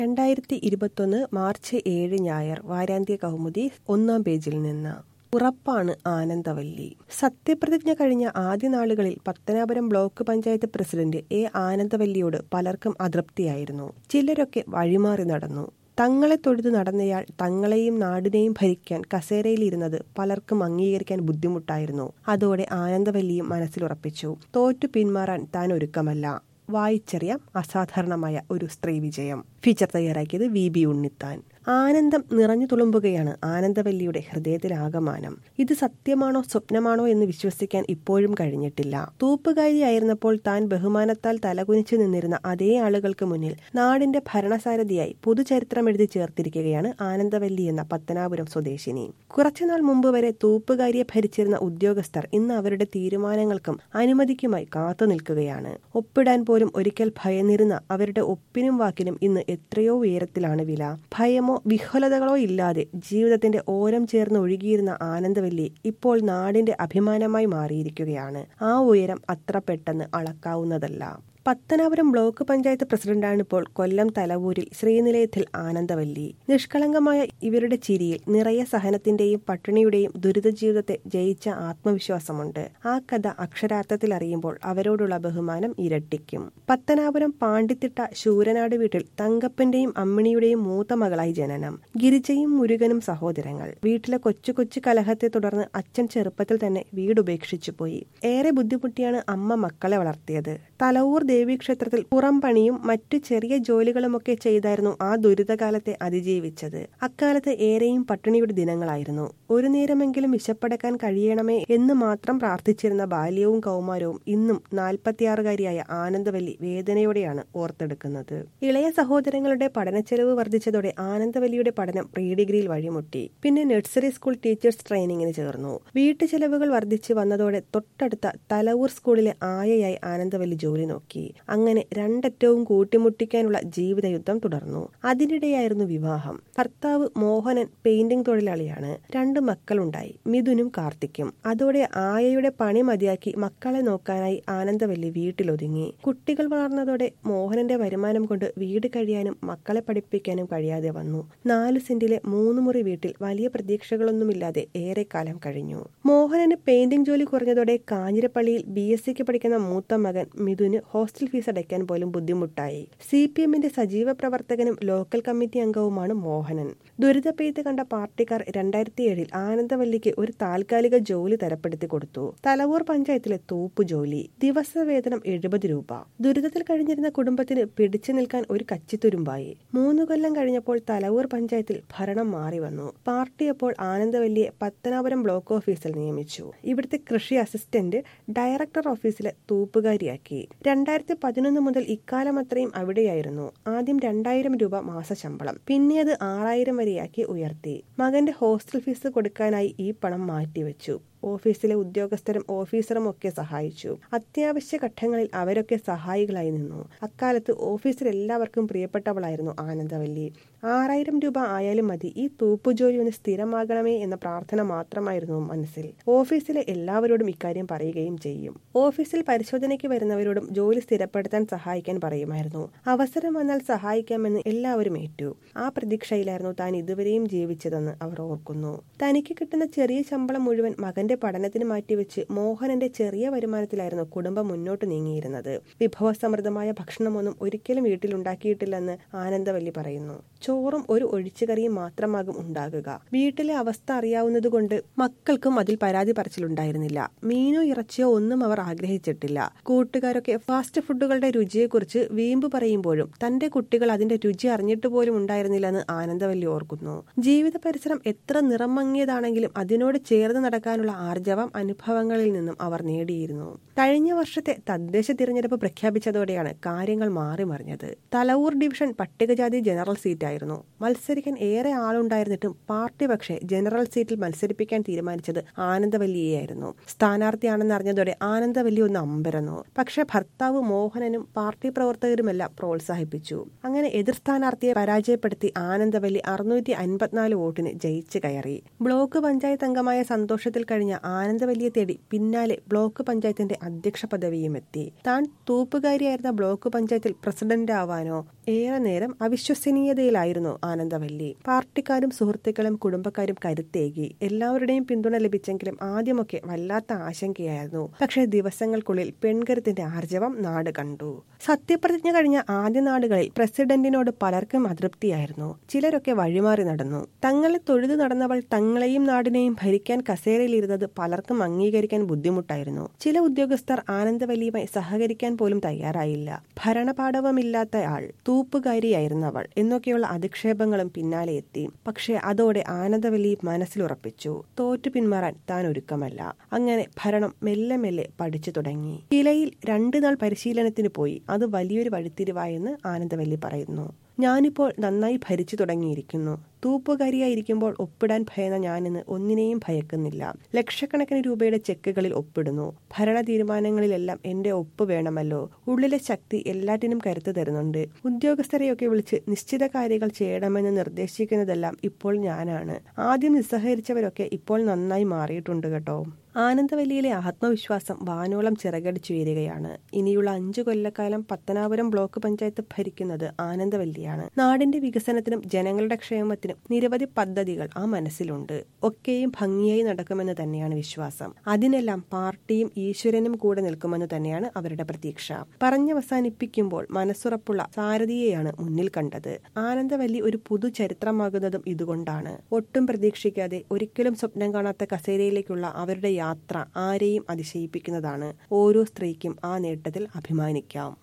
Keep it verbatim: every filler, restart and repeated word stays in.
രണ്ടായിരത്തി ഇരുപത്തൊന്ന് മാർച്ച് ഏഴ് ഞായർ. വാരാന്ത്യ കൗമുദി ഒന്നാം പേജിൽ നിന്ന്. ഉറപ്പാണ് ആനന്ദവല്ലി. സത്യപ്രതിജ്ഞ കഴിഞ്ഞ ആദ്യ നാളുകളിൽ Pathanapuram block panchayat president A ആനന്ദവല്ലിയോട് പലർക്കും അതൃപ്തിയായിരുന്നു. ചിലരൊക്കെ വഴിമാറി നടന്നു. തങ്ങളെ തൊഴുതു നടന്നയാൾ തങ്ങളെയും നാടിനെയും ഭരിക്കാൻ കസേരയിലിരുന്നത് പലർക്കും അംഗീകരിക്കാൻ ബുദ്ധിമുട്ടായിരുന്നു. അതോടെ ആനന്ദവല്ലിയും മനസ്സിലുറപ്പിച്ചു, തോറ്റു പിന്മാറാൻ താൻ ഒരുക്കമല്ല. വായിച്ചറിയാം അസാധാരണമായ ഒരു സ്ത്രീ വിജയം. ഫീച്ചർ തയ്യാറാക്കിയത് വി ബി ഉണ്ണിത്താൻ. ആനന്ദം നിറഞ്ഞു തുളുമ്പുകയാണ് ആനന്ദവല്ലിയുടെ ഹൃദയത്തിലാകമാനം. ഇത് സത്യമാണോ സ്വപ്നമാണോ എന്ന് വിശ്വസിക്കാൻ ഇപ്പോഴും കഴിഞ്ഞിട്ടില്ല. തൂപ്പുകാരിയായിരുന്നപ്പോൾ താൻ ബഹുമാനത്താൽ തലകുനിച്ചു നിന്നിരുന്ന അതേ ആളുകൾക്ക് മുന്നിൽ നാടിന്റെ ഭരണസാരഥിയായി പുതുചരിത്രം എഴുതി ചേർത്തിരിക്കുകയാണ് ആനന്ദവല്ലി എന്ന പത്തനാപുരം സ്വദേശിനി. കുറച്ചുനാൾ മുമ്പ് വരെ തൂപ്പുകാരിയെ ഭരിച്ചിരുന്ന ഉദ്യോഗസ്ഥർ ഇന്ന് അവരുടെ തീരുമാനങ്ങൾക്കും അനുമതിക്കുമായി കാത്തു നിൽക്കുകയാണ്. ഒപ്പിടാൻ പോലും ഒരിക്കൽ ഭയന്നിരുന്ന അവരുടെ ഒപ്പിനും വാക്കിനും ഇന്ന് എത്രയോ ഉയരത്തിലാണ് വില. ഭയമോ വിഹ്വലതകളോ ഇല്ലാതെ ജീവിതത്തിന്റെ ഓരം ചേർന്ന് ഒഴുകിയിരുന്ന ആനന്ദവല്ലി ഇപ്പോൾ നാടിന്റെ അഭിമാനമായി മാറിയിരിക്കുകയാണ്. ആ ഉയരം അത്ര പെട്ടെന്ന് അളക്കാവുന്നതല്ല. പത്തനാപുരം ബ്ലോക്ക് പഞ്ചായത്ത് പ്രസിഡന്റാണിപ്പോൾ കൊല്ലം തലവൂരിൽ ശ്രീനിലയത്തിൽ ആനന്ദവല്ലി. നിഷ്കളങ്കമായ ഇവരുടെ ചിരിയിൽ നിറയെ സഹനത്തിന്റെയും പട്ടിണിയുടെയും ദുരിത ജീവിതത്തെ ജയിച്ച ആത്മവിശ്വാസമുണ്ട്. ആ കഥ അക്ഷരാർത്ഥത്തിൽ അറിയുമ്പോൾ അവരോടുള്ള ബഹുമാനം ഇരട്ടിക്കും. പത്തനാപുരം പാണ്ടിത്തിട്ട ശൂരനാട് വീട്ടിൽ തങ്കപ്പന്റെയും അമ്മിണിയുടെയും മൂത്ത മകളായി ജനനം. ഗിരിജയും മുരുകനും സഹോദരങ്ങൾ. വീട്ടിലെ കൊച്ചു കൊച്ചു കലഹത്തെ തുടർന്ന് അച്ഛൻ ചെറുപ്പത്തിൽ തന്നെ വീടുപേക്ഷിച്ചു പോയി. ഏറെ ബുദ്ധിമുട്ടിയാണ് അമ്മ മക്കളെ വളർത്തിയത്. തലവൂർ ദേവീക്ഷേത്രത്തിൽ പുറംപണിയും മറ്റു ചെറിയ ജോലികളുമൊക്കെ ചെയ്തായിരുന്നു ആ ദുരിതകാലത്തെ അതിജീവിച്ചത്. അക്കാലത്ത് ഏറെയും പട്ടിണിയുടെ ദിനങ്ങളായിരുന്നു. ഒരു നേരമെങ്കിലും വിശപ്പടക്കാൻ കഴിയണമേ എന്ന് മാത്രം പ്രാർത്ഥിച്ചിരുന്ന ബാല്യവും കൗമാരവും ഇന്നും നാൽപ്പത്തിയാറുകാരിയായ ആനന്ദവല്ലി വേദനയോടെയാണ് ഓർത്തെടുക്കുന്നത്. ഇളയ സഹോദരങ്ങളുടെ പഠനച്ചെലവ് വർദ്ധിച്ചതോടെ ആനന്ദവല്ലിയുടെ പഠനം പ്രീ ഡിഗ്രിയിൽ വഴിമുട്ടി. പിന്നെ നഴ്സറി സ്കൂൾ ടീച്ചേഴ്സ് ട്രെയിനിങ്ങിന് ചേർന്നു. വീട്ടുചെലവുകൾ വർദ്ധിച്ചു വന്നതോടെ തൊട്ടടുത്ത തലവൂർ സ്കൂളിലെ ആയയായി ആനന്ദവല്ലി ജോലി നോക്കി. അങ്ങനെ രണ്ടറ്റവും കൂട്ടിമുട്ടിക്കാനുള്ള ജീവിതയുദ്ധം തുടർന്നു. അതിനിടെയായിരുന്നു വിവാഹം. ഭർത്താവ് മോഹനൻ പെയിന്റിംഗ് തൊഴിലാളിയാണ്. രണ്ട് മക്കളുണ്ടായി, മിഥുനും കാർത്തിക്കും. അതോടെ ആയയുടെ പണി മതിയാക്കി മക്കളെ നോക്കാനായി ആനന്ദവല്ലി വീട്ടിലൊതുങ്ങി. കുട്ടികൾ വളർന്നതോടെ മോഹനന്റെ വരുമാനം കൊണ്ട് വീട് കഴിയാനും മക്കളെ പഠിപ്പിക്കാനും കഴിയാതെ വന്നു. നാലു സെന്റിലെ മൂന്ന് മുറി വീട്ടിൽ വലിയ പ്രതീക്ഷകളൊന്നുമില്ലാതെ ഏറെക്കാലം കഴിഞ്ഞു. മോഹനന് പെയിന്റിംഗ് ജോലി കുറഞ്ഞതോടെ കാഞ്ഞിരപ്പള്ളിയിൽ ബി എസ് സിക്ക് പഠിക്കുന്ന മൂത്ത മകൻ മിഥുന് ഹോസ്റ്റൽ ഫീസ് അടയ്ക്കാൻ പോലും ബുദ്ധിമുട്ടായി. സി പി എമ്മിന്റെ സജീവ പ്രവർത്തകനും ലോക്കൽ കമ്മിറ്റി അംഗവുമാണ് മോഹനൻ. ദുരിതപ്പെയ്ത്ത് കണ്ട പാർട്ടിക്കാർ രണ്ടായിരത്തി ഏഴിൽ ആനന്ദവല്ലിക്ക് ഒരു താൽക്കാലിക ജോലി തരപ്പെടുത്തി കൊടുത്തു. തലവൂർ പഞ്ചായത്തിലെ തൂപ്പു ജോലി. ദിവസവേതനം എഴുപത് രൂപ. ദുരിതത്തിൽ കഴിഞ്ഞിരുന്ന കുടുംബത്തിന് പിടിച്ചു നിൽക്കാൻ ഒരു കച്ചിത്തുരുമ്പായി. മൂന്നു കൊല്ലം കഴിഞ്ഞപ്പോൾ തലവൂർ പഞ്ചായത്തിൽ ഭരണം മാറി വന്നു. പാർട്ടി അപ്പോൾ ആനന്ദവല്ലിയെ പത്തനാപുരം ബ്ലോക്ക് ഓഫീസിൽ നിയമിച്ചു. ഇവിടുത്തെ കൃഷി അസിസ്റ്റന്റ് ഡയറക്ടർ ഓഫീസിലെ തൂപ്പുകാരിയാക്കി. രണ്ടായിരത്തി പതിനൊന്ന് മുതൽ ഇക്കാലം അത്രയും അവിടെയായിരുന്നു. ആദ്യം രണ്ടായിരം രൂപ മാസശമ്പളം, പിന്നെ അത് ആറായിരം വരെയാക്കി ഉയർത്തി. മകന്റെ ഹോസ്റ്റൽ ഫീസ് കൊടുക്കാനായി ഈ പണം മാറ്റിവെച്ചു. ഓഫീസിലെ ഉദ്യോഗസ്ഥരും ഓഫീസറും ഒക്കെ സഹായിച്ചു. അത്യാവശ്യ ഘട്ടങ്ങളിൽ അവരൊക്കെ സഹായികളായി നിന്നു. അക്കാലത്ത് ഓഫീസിൽ എല്ലാവർക്കും പ്രിയപ്പെട്ടവളായിരുന്നു ആനന്ദവല്ലി. ആറായിരം രൂപ ആയാലും മതി, ഈ തൂപ്പുജോലി ഒന്ന് സ്ഥിരമാകണമേ എന്ന പ്രാർത്ഥന മാത്രമായിരുന്നു മനസ്സിൽ. ഓഫീസിലെ എല്ലാവരോടും ഇക്കാര്യം പറയുകയും ചെയ്യും. ഓഫീസിൽ പരിശോധനയ്ക്ക് വരുന്നവരോടും ജോലി സ്ഥിരപ്പെടുത്താൻ സഹായിക്കാൻ പറയുമായിരുന്നു. അവസരം വന്നാൽ സഹായിക്കാമെന്ന് എല്ലാവരും ഏറ്റു. ആ പ്രതീക്ഷയിലായിരുന്നു താൻ ഇതുവരെയും ജീവിച്ചതെന്ന് അവർ ഓർക്കുന്നു. തനിക്ക് കിട്ടുന്ന ചെറിയ ശമ്പളം മുഴുവൻ മകന്റെ പഠനത്തിന് മാറ്റിവെച്ച് മോഹനന്റെ ചെറിയ വരുമാനത്തിലായിരുന്നു കുടുംബം മുന്നോട്ട് നീങ്ങിയിരുന്നത്. വിഭവസമൃദ്ധമായ ഭക്ഷണമൊന്നും ഒരിക്കലും വീട്ടിലുണ്ടാക്കിയിട്ടില്ലെന്ന് ആനന്ദവല്ലി പറയുന്നു. ചോറും ഒരു ഒഴിച്ചുകറിയും മാത്രമാകും ഉണ്ടാകുക. വീട്ടിലെ അവസ്ഥ അറിയാവുന്നതുകൊണ്ട് മക്കൾക്കും അതിൽ പരാതി പറച്ചിലുണ്ടായിരുന്നില്ല. മീനോ ഇറച്ചിയോ ഒന്നും അവർ ആഗ്രഹിച്ചിട്ടില്ല. കൂട്ടുകാരൊക്കെ ഫാസ്റ്റ് ഫുഡുകളുടെ രുചിയെക്കുറിച്ച് വീമ്പ് പറയുമ്പോഴും തന്റെ കുട്ടികൾ അതിന്റെ രുചി അറിഞ്ഞിട്ട് പോലും ഉണ്ടായിരുന്നില്ലെന്ന് ആനന്ദവല്ലി ഓർക്കുന്നു. ജീവിത പരിസരം എത്ര നിറം മങ്ങിയതാണെങ്കിലും അതിനോട് ചേർന്ന് നടക്കാനുള്ള ആർജവം അനുഭവങ്ങളിൽ നിന്നും അവർ നേടിയിരുന്നു. കഴിഞ്ഞ വർഷത്തെ തദ്ദേശ തിരഞ്ഞെടുപ്പ് പ്രഖ്യാപിച്ചതോടെയാണ് കാര്യങ്ങൾ മാറി മറിഞ്ഞത്. തലവൂർ ഡിവിഷൻ പട്ടികജാതി ജനറൽ സീറ്റായിരുന്നു. മത്സരിക്കാൻ ഏറെ ആളുണ്ടായിരുന്നിട്ടും പാർട്ടി പക്ഷേ ജനറൽ സീറ്റിൽ മത്സരിപ്പിക്കാൻ തീരുമാനിച്ചത് ആനന്ദവല്ലിയെയായിരുന്നു. സ്ഥാനാർത്ഥിയാണെന്ന് അറിഞ്ഞതോടെ ആനന്ദവല്ലി ഒന്ന് അമ്പരന്നു. പക്ഷെ ഭർത്താവ് മോഹനനും പാർട്ടി പ്രവർത്തകരുമെല്ലാം പ്രോത്സാഹിപ്പിച്ചു. അങ്ങനെ എതിർ സ്ഥാനാർത്ഥിയെ പരാജയപ്പെടുത്തി ആനന്ദവല്ലി അറുന്നൂറ്റി അൻപത്തിനാല് വോട്ടിന് ജയിച്ചു കയറി. ബ്ലോക്ക് പഞ്ചായത്ത് അംഗമായ സന്തോഷത്തിൽ കഴിഞ്ഞ കഴിഞ്ഞ ആനന്ദവല്ലിയെ തേടി പിന്നാലെ ബ്ലോക്ക് പഞ്ചായത്തിന്റെ അധ്യക്ഷ പദവിയും എത്തി. താൻ തൂപ്പുകാരിയായിരുന്ന ബ്ലോക്ക് പഞ്ചായത്തിൽ പ്രസിഡന്റ് ആവാനോ? ഏറെ നേരം അവിശ്വസനീയതയിലായിരുന്നു ആനന്ദവല്ലി. പാർട്ടിക്കാരും സുഹൃത്തുക്കളും കുടുംബക്കാരും കരുത്തേകി. എല്ലാവരുടെയും പിന്തുണ ലഭിച്ചെങ്കിലും ആദ്യമൊക്കെ വല്ലാത്ത ആശങ്കയായിരുന്നു. പക്ഷേ ദിവസങ്ങൾക്കുള്ളിൽ പെൺകരുത്തിന്റെ ആർജവം നാട് കണ്ടു. സത്യപ്രതിജ്ഞ കഴിഞ്ഞ ആദ്യ നാളുകളിൽ പ്രസിഡന്റിനോട് പലർക്കും അതൃപ്തിയായിരുന്നു. ചിലരൊക്കെ വഴിമാറി നടന്നു. തങ്ങളെ തൊഴുതു നടന്നവൾ തങ്ങളെയും നാടിനെയും ഭരിക്കാൻ കസേരയിലിരുന്നത് പലർക്കും അംഗീകരിക്കാൻ ബുദ്ധിമുട്ടായിരുന്നു. ചില ഉദ്യോഗസ്ഥർ ആനന്ദവല്ലിയുമായി സഹകരിക്കാൻ പോലും തയ്യാറായില്ല. ഭരണപാടവമില്ലാത്തയാൾ, തൂപ്പുകാരിയായിരുന്നവൾ എന്നൊക്കെയുള്ള അധിക്ഷേപങ്ങളും പിന്നാലെ എത്തി. പക്ഷേ അതോടെ ആനന്ദവല്ലി മനസ്സിലുറപ്പിച്ചു, തോറ്റു പിന്മാറാൻ താൻ ഒരുക്കമല്ല. അങ്ങനെ ഭരണം മെല്ലെ മെല്ലെ പഠിച്ചു തുടങ്ങി. കിലയിൽ രണ്ടു നാൾ പരിശീലനത്തിന് പോയി. അത് വലിയൊരു വഴിത്തിരിവായെന്ന് ആനന്ദവല്ലി പറയുന്നു. ഞാനിപ്പോൾ നന്നായി ഭരിച്ചു തുടങ്ങിയിരിക്കുന്നു. തൂപ്പുകാരിയായിരിക്കുമ്പോൾ ഒപ്പിടാൻ ഭയന്ന ഞാനിന്ന് ഒന്നിനെയും ഭയക്കുന്നില്ല. ലക്ഷക്കണക്കിന് രൂപയുടെ ചെക്കുകളിൽ ഒപ്പിടുന്നു. ഭരണ തീരുമാനങ്ങളിലെല്ലാം എന്റെ ഒപ്പ് വേണമല്ലോ. ഉള്ളിലെ ശക്തി എല്ലാറ്റിനും കരുത്ത് തരുന്നുണ്ട്. ഉദ്യോഗസ്ഥരെയൊക്കെ വിളിച്ച് നിശ്ചിത കാര്യങ്ങൾ ചെയ്യണമെന്ന് നിർദ്ദേശിക്കുന്നതെല്ലാം ഇപ്പോൾ ഞാനാണ്. ആദ്യം നിസ്സഹകരിച്ചവരൊക്കെ ഇപ്പോൾ നന്നായി മാറിയിട്ടുണ്ട് കേട്ടോ. ആനന്ദവല്ലിയിലെ ആത്മവിശ്വാസം വാനോളം ചിറകടിച്ചുയരുകയാണ്. ഇനിയുള്ള അഞ്ചു കൊല്ലക്കാലം പത്തനാപുരം ബ്ലോക്ക് പഞ്ചായത്ത് ഭരിക്കുന്നത് ആനന്ദവല്ലിയാണ്. നാടിന്റെ വികസനത്തിനും ജനങ്ങളുടെ ക്ഷേമത്തിനും നിരവധി പദ്ധതികൾ ആ മനസ്സിലുണ്ട്. ഒക്കെയും ഭംഗിയായി നടക്കുമെന്ന് തന്നെയാണ് വിശ്വാസം. അതിനെല്ലാം പാർട്ടിയും ഈശ്വരനും കൂടെ നിൽക്കുമെന്ന് തന്നെയാണ് അവരുടെ പ്രതീക്ഷ. പറഞ്ഞവസാനിപ്പിക്കുമ്പോൾ മനസ്സുറപ്പുള്ള സാരഥിയെയാണ് മുന്നിൽ കണ്ടത്. ആനന്ദവല്ലി ഒരു പുതു ചരിത്രമാകുന്നതും ഇതുകൊണ്ടാണ്. ഒട്ടും പ്രതീക്ഷിക്കാതെ, ഒരിക്കലും സ്വപ്നം കാണാത്ത കസേരയിലേക്കുള്ള അവരുടെ യാത്ര ആരെയും അതിശയിപ്പിക്കുന്നതാണ്. ഓരോ സ്ത്രീക്കും ആ നേട്ടത്തിൽ അഭിമാനിക്കാം.